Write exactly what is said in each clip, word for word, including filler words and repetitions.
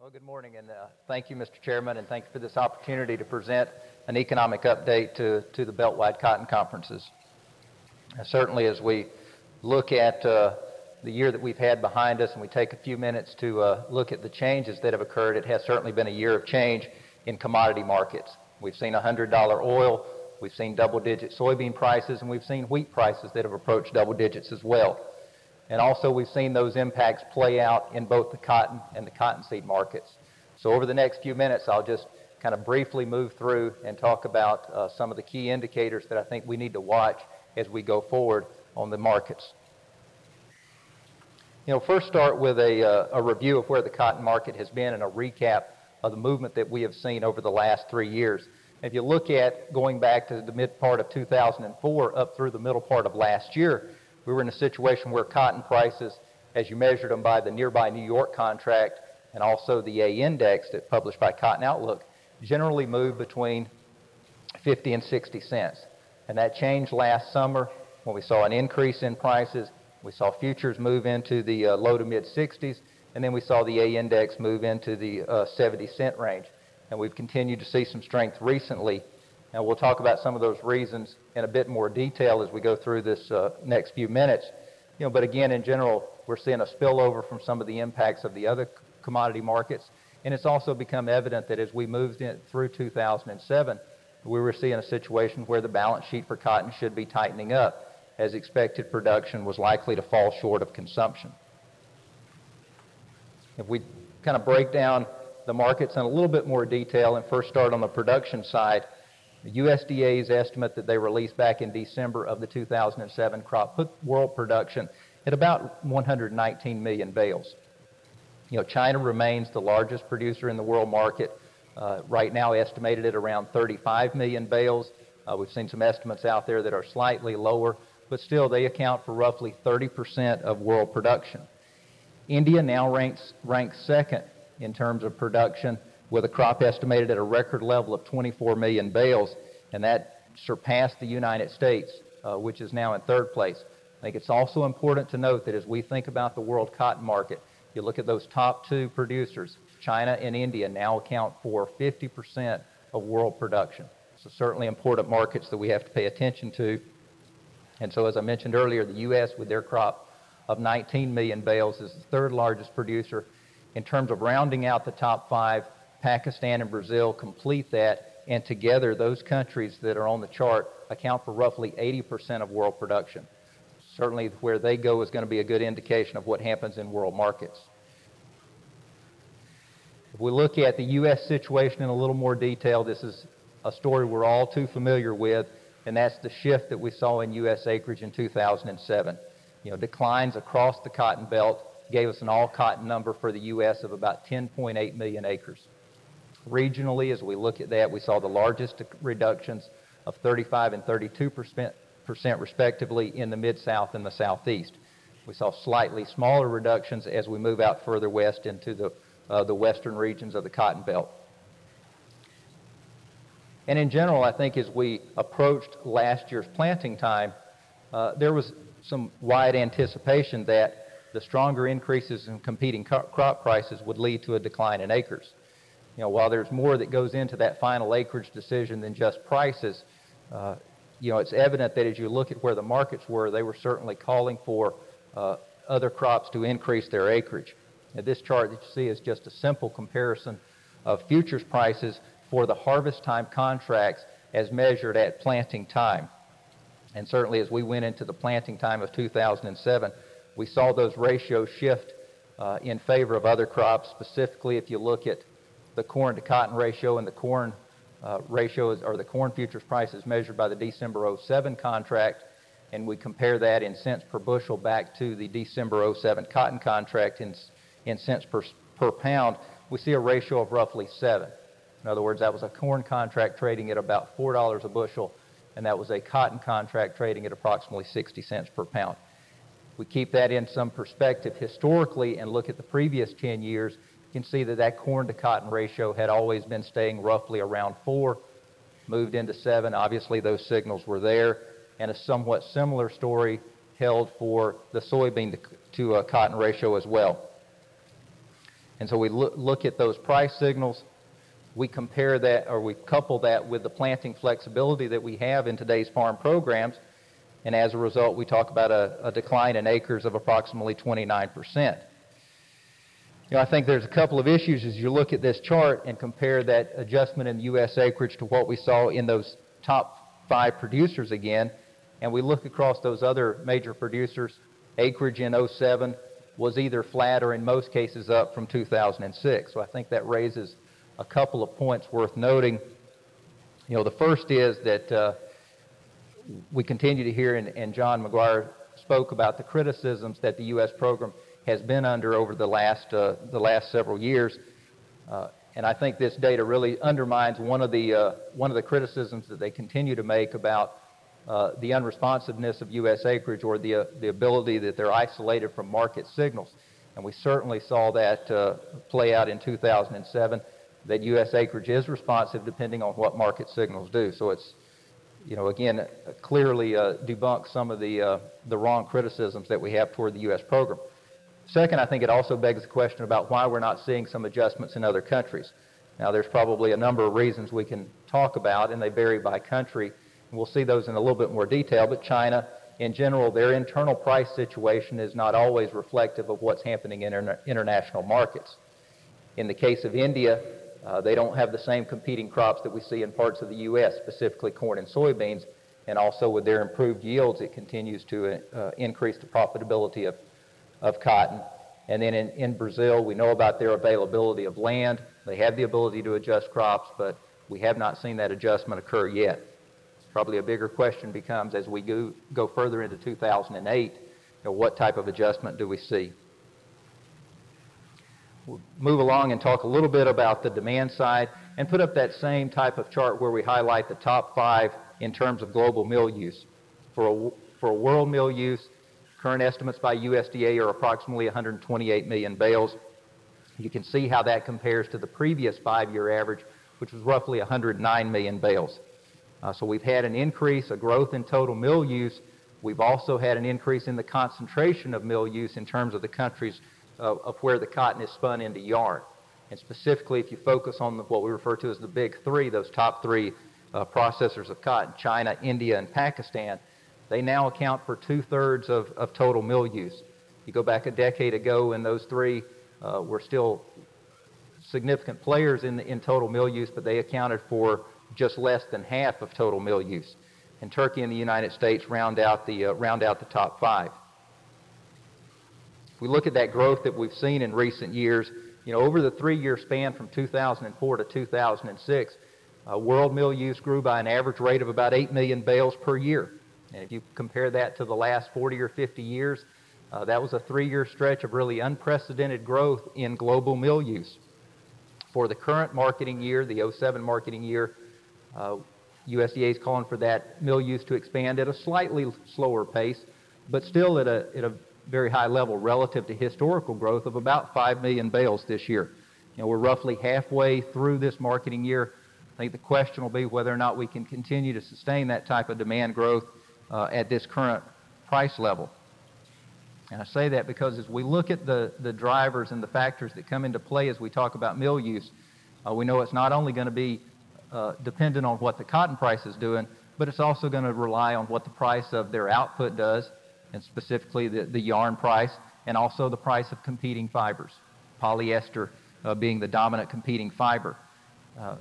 Well, good morning, and uh, thank you, Mister Chairman, and thank you for this opportunity to present an economic update to, to the Beltwide Cotton Conferences. Uh, certainly, as we look at uh, the year that we've had behind us and we take a few minutes to uh, look at the changes that have occurred, it has certainly been a year of change in commodity markets. We've seen one hundred dollar oil, we've seen double-digit soybean prices, and we've seen wheat prices that have approached double digits as well. And also we've seen those impacts play out in both the cotton and the cottonseed markets. So over the next few minutes, I'll just kind of briefly move through and talk about uh, some of the key indicators that I think we need to watch as we go forward on the markets. You know, first start with a, uh, a review of where the cotton market has been and a recap of the movement that we have seen over the last three years. If you look at going back to the mid part of two thousand four up through the middle part of last year, we were in a situation where cotton prices, as you measured them by the nearby New York contract and also the A index that's published by Cotton Outlook, generally moved between fifty and sixty cents. And that changed last summer when we saw an increase in prices. We saw futures move into the uh, low to mid sixties, and then we saw the A index move into the uh, seventy cent range. And we've continued to see some strength recently. And we'll talk about some of those reasons in a bit more detail as we go through this uh, next few minutes. You know, but again, in general, we're seeing a spillover from some of the impacts of the other commodity markets. And it's also become evident that as we moved in through two thousand seven, we were seeing a situation where the balance sheet for cotton should be tightening up, as expected production was likely to fall short of consumption. If we kind of break down the markets in a little bit more detail and first start on the production side, the U S D A's estimate that they released back in December of the two thousand seven crop put world production at about one hundred nineteen million bales. You know, China remains the largest producer in the world market, uh, right now estimated at around thirty-five million bales. Uh, we've seen some estimates out there that are slightly lower, but still they account for roughly thirty percent of world production. India now ranks, ranks second in terms of production, with a crop estimated at a record level of twenty-four million bales, and that surpassed the United States, uh, which is now in third place. I think it's also important to note that as we think about the world cotton market, you look at those top two producers, China and India, now account for fifty percent of world production. So certainly important markets that we have to pay attention to. And so as I mentioned earlier, the U S with their crop of nineteen million bales is the third largest producer. In terms of rounding out the top five, Pakistan and Brazil complete that, and together those countries that are on the chart account for roughly eighty percent of world production. Certainly where they go is going to be a good indication of what happens in world markets. If we look at the U S situation in a little more detail, this is a story we're all too familiar with, and that's the shift that we saw in U S acreage in two thousand seven. You know, declines across the cotton belt gave us an all-cotton number for the U S of about ten point eight million acres. Regionally, as we look at that, we saw the largest reductions of thirty-five and thirty-two percent respectively in the Mid-South and the Southeast. We saw slightly smaller reductions as we move out further west into the, uh, the western regions of the cotton belt. And in general, I think as we approached last year's planting time, uh, there was some wide anticipation that the stronger increases in competing crop prices would lead to a decline in acres. You know, while there's more that goes into that final acreage decision than just prices, uh, you know, it's evident that as you look at where the markets were, they were certainly calling for uh, other crops to increase their acreage. Now, this chart that you see is just a simple comparison of futures prices for the harvest time contracts as measured at planting time. And certainly as we went into the planting time of two thousand seven, we saw those ratios shift uh, in favor of other crops. Specifically, if you look at the corn to cotton ratio, and the corn uh, ratio is, or the corn futures price is measured by the December oh seven contract, and we compare that in cents per bushel back to the December oh seven cotton contract in, in cents per, per pound, we see a ratio of roughly seven. In other words, that was a corn contract trading at about four dollars a bushel, and that was a cotton contract trading at approximately sixty cents per pound. We keep that in some perspective historically and look at the previous ten years, you can see that that corn to cotton ratio had always been staying roughly around four, moved into seven. Obviously, those signals were there, and a somewhat similar story held for the soybean to, to uh, cotton ratio as well. And so we look, look at those price signals, we compare that, or we couple that with the planting flexibility that we have in today's farm programs, and as a result, we talk about a, a decline in acres of approximately twenty-nine percent. You know, I think there's a couple of issues as you look at this chart and compare that adjustment in U S acreage to what we saw in those top five producers again, and we look across those other major producers. Acreage in oh seven was either flat or in most cases up from two thousand six. So I think that raises a couple of points worth noting. You know, the first is that uh, we continue to hear, and, and John McGuire spoke about the criticisms that the U S program has been under over the last uh, the last several years, uh, and I think this data really undermines one of the uh, one of the criticisms that they continue to make about uh, the unresponsiveness of U S acreage, or the uh, the ability that they're isolated from market signals. And we certainly saw that uh, play out in two thousand seven. That U S acreage is responsive depending on what market signals do. So it's, you know, again, uh, clearly uh, debunks some of the uh, the wrong criticisms that we have toward the U S program. Second, I think it also begs the question about why we're not seeing some adjustments in other countries. Now, there's probably a number of reasons we can talk about, and they vary by country, and we'll see those in a little bit more detail. But China, in general, their internal price situation is not always reflective of what's happening in interna- international markets. In the case of India, Uh, they don't have the same competing crops that we see in parts of the U S, specifically corn and soybeans, and also with their improved yields, it continues to uh, increase the profitability of, of cotton. And then in, in Brazil, we know about their availability of land. They have the ability to adjust crops, but we have not seen that adjustment occur yet. Probably a bigger question becomes, as we go, go further into two thousand eight, you know, what type of adjustment do we see? We'll move along and talk a little bit about the demand side and put up that same type of chart where we highlight the top five in terms of global meal use. For a, for a world meal use, current estimates by U S D A are approximately one hundred twenty-eight million bales. You can see how that compares to the previous five-year average, which was roughly one hundred nine million bales. Uh, so we've had an increase, a growth in total meal use. We've also had an increase in the concentration of meal use in terms of the countries Uh, of where the cotton is spun into yarn. And specifically, if you focus on the, what we refer to as the big three, those top three uh, processors of cotton, China, India, and Pakistan, they now account for two-thirds of, of total mill use. You go back a decade ago, and those three uh, were still significant players in, the, in total mill use, but they accounted for just less than half of total mill use. And Turkey and the United States round out the, uh, round out the top five. If we look at that growth that we've seen in recent years, you know, over the three-year span from two thousand four to two thousand six, uh, world mill use grew by an average rate of about eight million bales per year. And if you compare that to the last forty or fifty years, uh, that was a three-year stretch of really unprecedented growth in global mill use. For the current marketing year, the oh seven marketing year, uh, U S D A is calling for that mill use to expand at a slightly slower pace, but still at a, at a very high level relative to historical growth of about five million bales this year. You know, we're roughly halfway through this marketing year. I think the question will be whether or not we can continue to sustain that type of demand growth uh, at this current price level. And I say that because as we look at the, the drivers and the factors that come into play as we talk about mill use, uh, we know it's not only going to be uh, dependent on what the cotton price is doing, but it's also going to rely on what the price of their output does, and specifically the, the yarn price, and also the price of competing fibers, polyester uh, being the dominant competing fiber. Uh,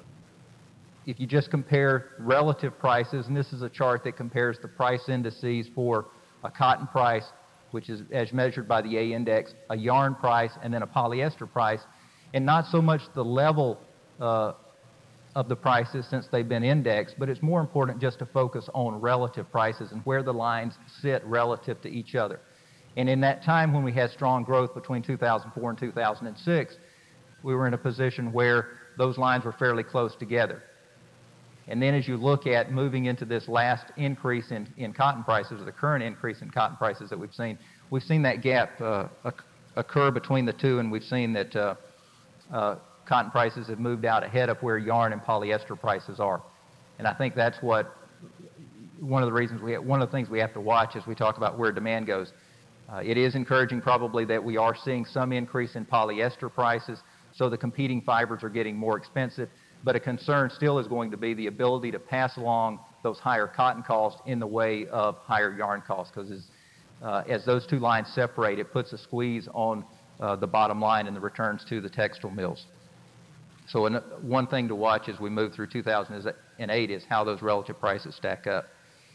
if you just compare relative prices, and this is a chart that compares the price indices for a cotton price, which is as measured by the A index, a yarn price, and then a polyester price, and not so much the level uh, of the prices since they've been indexed, but it's more important just to focus on relative prices and where the lines sit relative to each other. And in that time when we had strong growth between two thousand four and two thousand six, we were in a position where those lines were fairly close together. And then as you look at moving into this last increase in, in cotton prices, or the current increase in cotton prices that we've seen, we've seen that gap uh, occur between the two, and we've seen that uh, uh, cotton prices have moved out ahead of where yarn and polyester prices are. And I think that's what, one of the reasons we have, one of the things we have to watch as we talk about where demand goes. Uh, it is encouraging probably that we are seeing some increase in polyester prices, so the competing fibers are getting more expensive, but a concern still is going to be the ability to pass along those higher cotton costs in the way of higher yarn costs, because as, uh, as those two lines separate, it puts a squeeze on uh, the bottom line and the returns to the textile mills. So an, one thing to watch as we move through two thousand eight is how those relative prices stack up.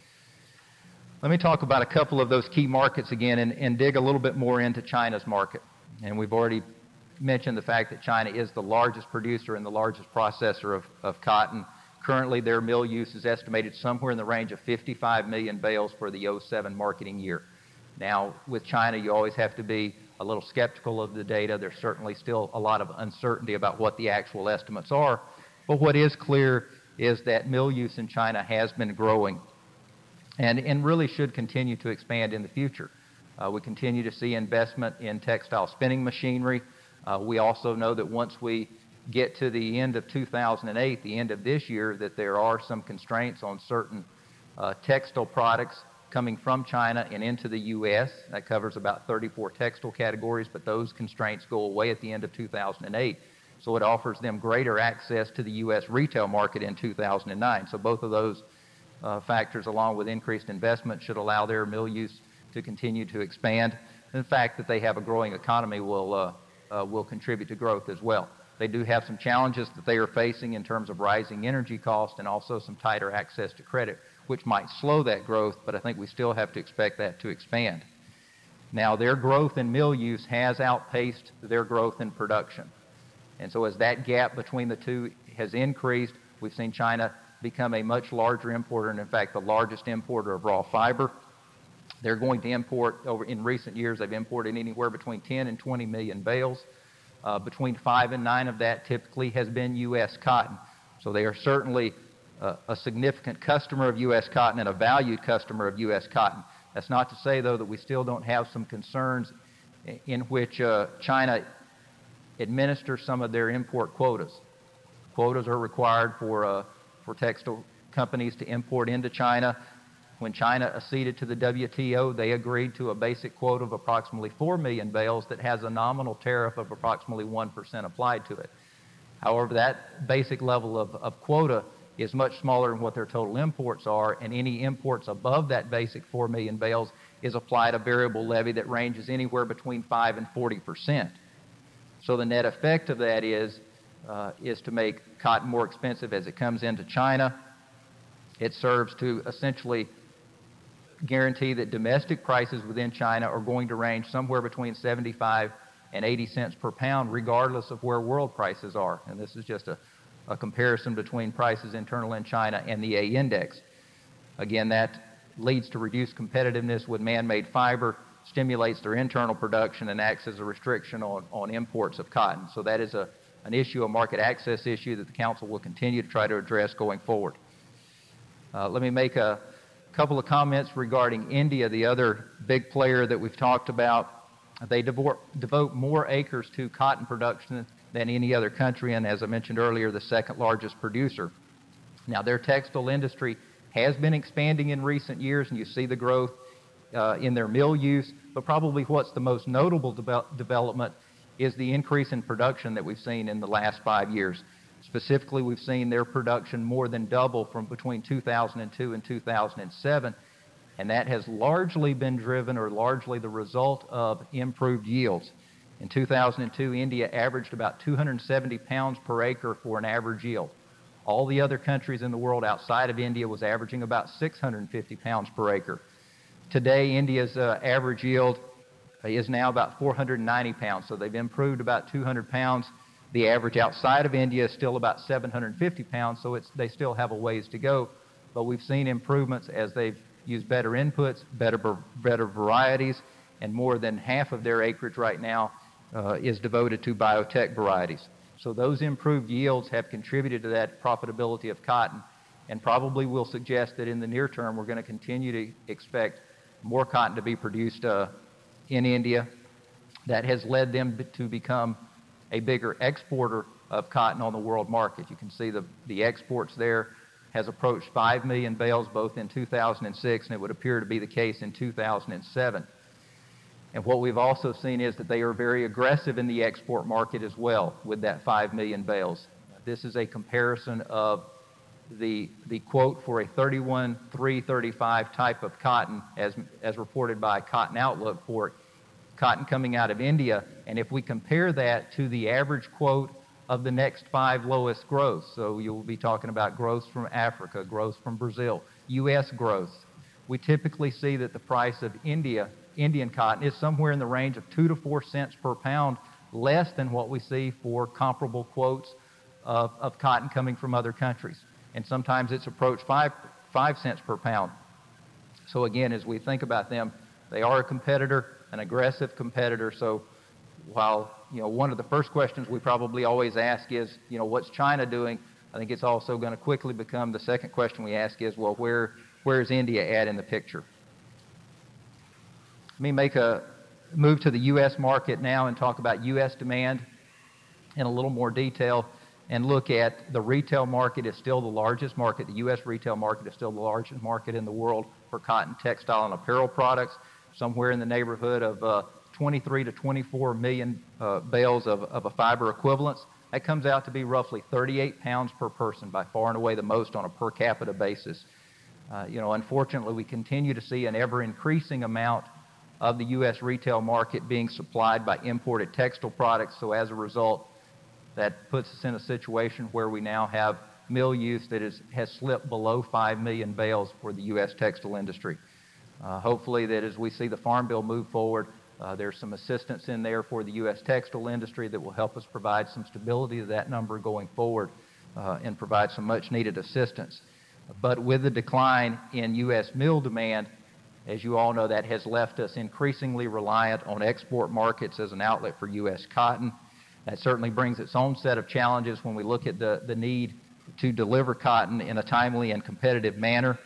Let me talk about a couple of those key markets again and, and dig a little bit more into China's market. And we've already mentioned the fact that China is the largest producer and the largest processor of, of cotton. Currently, their mill use is estimated somewhere in the range of fifty-five million bales for the oh seven marketing year. Now, with China, you always have to be a little skeptical of the data. There's certainly still a lot of uncertainty about what the actual estimates are. But what is clear is that mill use in China has been growing and, and really should continue to expand in the future. Uh, we continue to see investment in textile spinning machinery. Uh, we also know that once we get to the end of two thousand eight, the end of this year, that there are some constraints on certain uh, textile products coming from China and into the U S. That covers about thirty-four textile categories, but those constraints go away at the end of two thousand eight. So it offers them greater access to the U S retail market in two thousand nine. So both of those uh, factors, along with increased investment, should allow their mill use to continue to expand. And the fact that they have a growing economy will, uh, uh, will contribute to growth as well. They do have some challenges that they are facing in terms of rising energy costs and also some tighter access to credit, which might slow that growth, but I think we still have to expect that to expand. Now, their growth in mill use has outpaced their growth in production. And so as that gap between the two has increased, we've seen China become a much larger importer, and in fact, the largest importer of raw fiber. They're going to import, over in recent years, they've imported anywhere between ten and twenty million bales. Uh, between five and nine of that typically has been U S cotton. So they are certainly uh, a significant customer of U S cotton and a valued customer of U S cotton. That's not to say, though, that we still don't have some concerns in which uh, China administers some of their import quotas. Quotas are required for, uh, for textile companies to import into China. When China acceded to the W T O, they agreed to a basic quota of approximately four million bales that has a nominal tariff of approximately one percent applied to it. However, that basic level of, of quota is much smaller than what their total imports are, and any imports above that basic four million bales is applied a variable levy that ranges anywhere between five and forty percent. So the net effect of that is, uh, is to make cotton more expensive as it comes into China. It serves to essentially guarantee that domestic prices within China are going to range somewhere between seventy-five and eighty cents per pound, regardless of where world prices are. And this is just a, a comparison between prices internal in China and the A index. Again, that leads to reduced competitiveness with man-made fiber, stimulates their internal production, and acts as a restriction on, on imports of cotton. So that is a, an issue, a market access issue that the Council will continue to try to address going forward. Uh, let me make a couple of comments regarding India, the other big player that we've talked about. They devote, devote more acres to cotton production than any other country, and as I mentioned earlier, the second largest producer. Now, their textile industry has been expanding in recent years, and you see the growth uh, in their mill use, but probably what's the most notable de- development is the increase in production that we've seen in the last five years. Specifically, we've seen their production more than double from between two thousand two and two thousand seven, and that has largely been driven or largely the result of improved yields. In two thousand two, India averaged about two hundred seventy pounds per acre for an average yield. All the other countries in the world outside of India was averaging about six hundred fifty pounds per acre. Today, India's uh, average yield is now about four hundred ninety pounds, so they've improved about two hundred pounds. The average outside of India is still about seven hundred fifty pounds, so it's, they still have a ways to go. But we've seen improvements as they've used better inputs, better, better varieties, and more than half of their acreage right now uh, is devoted to biotech varieties. So those improved yields have contributed to that profitability of cotton, and probably will suggest that in the near term we're going to continue to expect more cotton to be produced uh, in India. That has led them to become a bigger exporter of cotton on the world market. You can see the, the exports there has approached five million bales both in two thousand six, and it would appear to be the case in two thousand seven. And what we've also seen is that they are very aggressive in the export market as well with that five million bales. This is a comparison of the, the quote for a thirty-one three thirty-five type of cotton as, as reported by Cotton Outlook for cotton coming out of India. And if we compare that to the average quote of the next five lowest growths, so you'll be talking about growths from Africa, growths from Brazil, U S growths, we typically see that the price of India, Indian cotton is somewhere in the range of two to four cents per pound, less than what we see for comparable quotes of, of cotton coming from other countries. And sometimes it's approached five, five cents per pound. So again, as we think about them, they are a competitor, an aggressive competitor. So while, you know, one of the first questions we probably always ask is, you know, what's China doing? I think it's also going to quickly become the second question we ask is, well, where, where is India at in the picture? Let me make a move to the U S market now and talk about U S demand in a little more detail and look at the retail market is still the largest market. The U S retail market is still the largest market in the world for cotton, textile, and apparel products, somewhere in the neighborhood of uh, twenty-three to twenty-four million uh, bales of, of a fiber equivalence. That comes out to be roughly thirty-eight pounds per person, by far and away the most on a per capita basis. Uh, you know, unfortunately, we continue to see an ever-increasing amount of the U S retail market being supplied by imported textile products. So as a result, that puts us in a situation where we now have mill use that is, has slipped below five million bales for the U S textile industry. Uh, hopefully that as we see the Farm Bill move forward, uh, there's some assistance in there for the U S textile industry that will help us provide some stability to that number going forward uh, and provide some much needed assistance. But with the decline in U S mill demand, as you all know, that has left us increasingly reliant on export markets as an outlet for U S cotton. That certainly brings its own set of challenges when we look at the, the need to deliver cotton in a timely and competitive manner.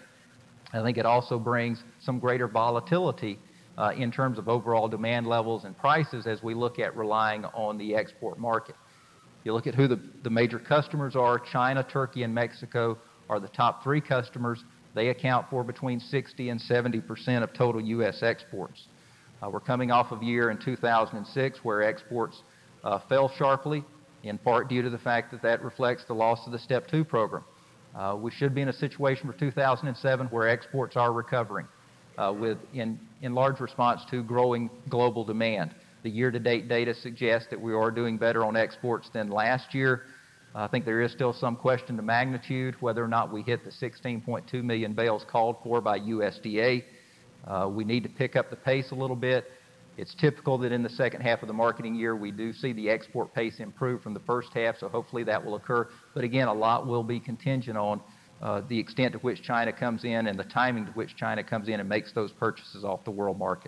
I think it also brings some greater volatility uh, in terms of overall demand levels and prices as we look at relying on the export market. You look at who the, the major customers are. China, Turkey, and Mexico are the top three customers. They account for between sixty and seventy percent of total U S exports. Uh, we're coming off of a year in two thousand six where exports uh, fell sharply, in part due to the fact that that reflects the loss of the Step two program. Uh, we should be in a situation for two thousand seven where exports are recovering uh, with in, in large response to growing global demand. The year-to-date data suggests that we are doing better on exports than last year. I think there is still some question to magnitude whether or not we hit the sixteen point two million bales called for by U S D A. Uh, we need to pick up the pace a little bit. It's typical that in the second half of the marketing year we do see the export pace improve from the first half, so hopefully that will occur. But again, a lot will be contingent on uh, the extent to which China comes in and the timing to which China comes in and makes those purchases off the world market.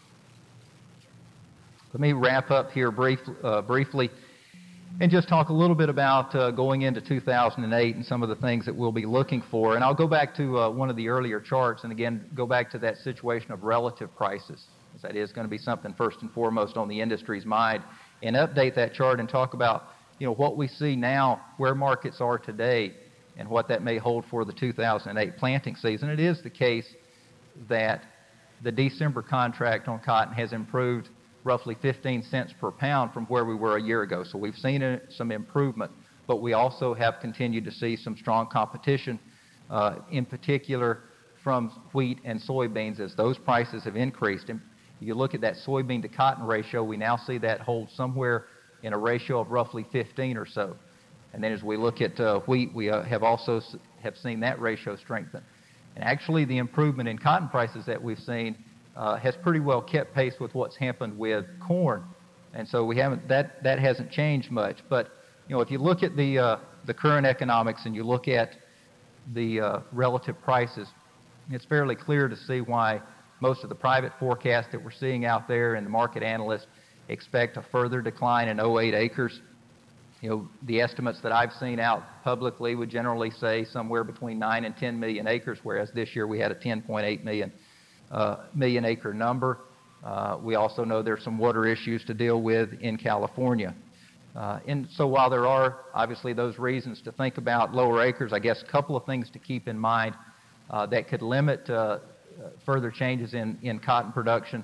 Let me wrap up here brief, uh, briefly. And just talk a little bit about uh, going into two thousand eight and some of the things that we'll be looking for. And I'll go back to uh, one of the earlier charts and again go back to that situation of relative prices. That is going to be something first and foremost on the industry's mind. And update that chart and talk about, you know, what we see now, where markets are today, and what that may hold for the two thousand eight planting season. It is the case that the December contract on cotton has improved roughly fifteen cents per pound from where we were a year ago. So we've seen a, some improvement, but we also have continued to see some strong competition, uh, in particular from wheat and soybeans as those prices have increased. And if you look at that soybean to cotton ratio, we now see that hold somewhere in a ratio of roughly fifteen or so. And then as we look at uh, wheat, we uh, have also s- have seen that ratio strengthen. And actually the improvement in cotton prices that we've seen Uh, has pretty well kept pace with what's happened with corn, and so we haven't that that hasn't changed much. But you know, if you look at the uh, the current economics and you look at the uh, relative prices, it's fairly clear to see why most of the private forecasts that we're seeing out there and the market analysts expect a further decline in oh eight acres. You know, the estimates that I've seen out publicly would generally say somewhere between nine and ten million acres, whereas this year we had a ten point eight million. Uh, million acre number. Uh, we also know there's some water issues to deal with in California. Uh, and so while there are obviously those reasons to think about lower acres, I guess a couple of things to keep in mind uh, that could limit uh, further changes in, in cotton production.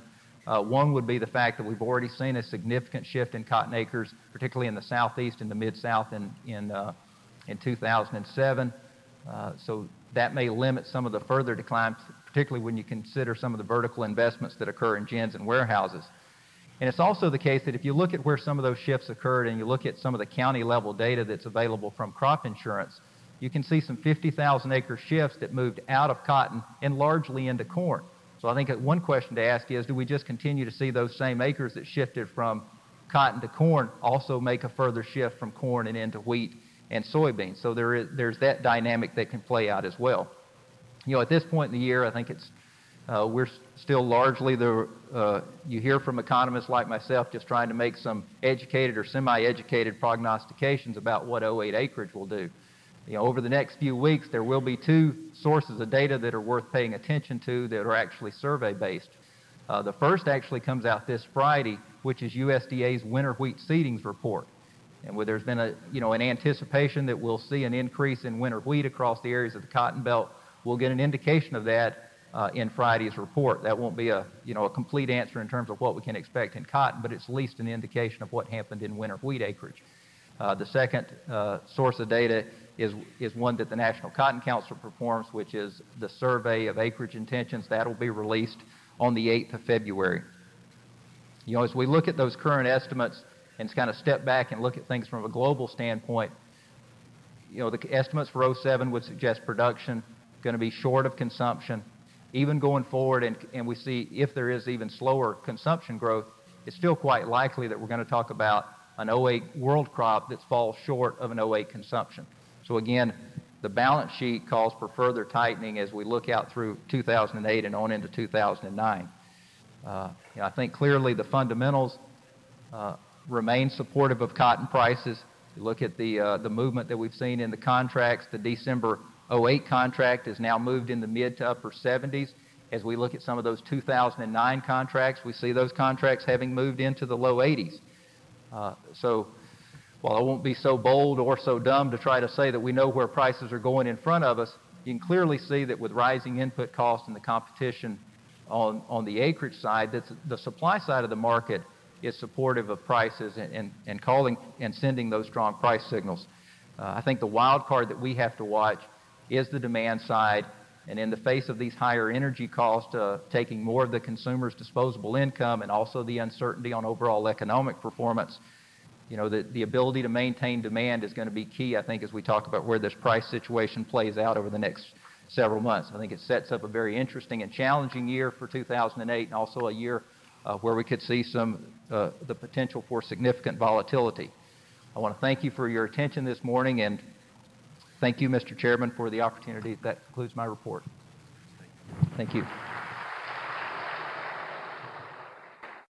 Uh, one would be the fact that we've already seen a significant shift in cotton acres, particularly in the southeast and the mid-south in, in, uh, in two thousand seven. Uh, so that may limit some of the further decline, particularly when you consider some of the vertical investments that occur in gins and warehouses. And it's also the case that if you look at where some of those shifts occurred and you look at some of the county level data that's available from crop insurance, you can see some fifty thousand acre shifts that moved out of cotton and largely into corn. So I think one question to ask is, do we just continue to see those same acres that shifted from cotton to corn also make a further shift from corn and into wheat and soybeans? So there is, there's that dynamic that can play out as well. You know, at this point in the year, I think it's Uh, we're still largely the, uh, you hear from economists like myself just trying to make some educated or semi-educated prognostications about what oh eight acreage will do. You know, over the next few weeks, there will be two sources of data that are worth paying attention to that are actually survey-based. Uh, the first actually comes out this Friday, which is U S D A's winter wheat seedings report. And where there's been a, you know, an anticipation that we'll see an increase in winter wheat across the areas of the Cotton Belt. We'll get an indication of that Uh, in Friday's report. That won't be a, you know, a complete answer in terms of what we can expect in cotton, but it's at least an indication of what happened in winter wheat acreage. Uh, the second uh, source of data is, is one that the National Cotton Council performs, which is the survey of acreage intentions. That will be released on the eighth of February. You know, as we look at those current estimates and kind of step back and look at things from a global standpoint, you know, the estimates for oh seven would suggest production going to be short of consumption. Even going forward, and, and we see if there is even slower consumption growth, it's still quite likely that we're going to talk about an oh eight world crop that falls short of an oh eight consumption. So again, the balance sheet calls for further tightening as we look out through two thousand eight and on into two thousand nine. Uh, you know, I think clearly the fundamentals uh, remain supportive of cotton prices. You look at the, uh, the movement that we've seen in the contracts. The December oh eight contract is now moved in the mid to upper seventies. As we look at some of those two thousand nine contracts, we see those contracts having moved into the low eighties. Uh, so while I won't be so bold or so dumb to try to say that we know where prices are going in front of us, you can clearly see that with rising input costs and the competition on, on the acreage side, that the supply side of the market is supportive of prices and, and, and calling and sending those strong price signals. Uh, I think the wild card that we have to watch is the demand side, and in the face of these higher energy costs, uh, taking more of the consumer's disposable income and also the uncertainty on overall economic performance, you know, the, the ability to maintain demand is going to be key, I think, as we talk about where this price situation plays out over the next several months. I think it sets up a very interesting and challenging year for two thousand eight and also a year uh, where we could see some, uh, the potential for significant volatility. I want to thank you for your attention this morning, and thank you, Mister Chairman, for the opportunity. That concludes my report. Thank you.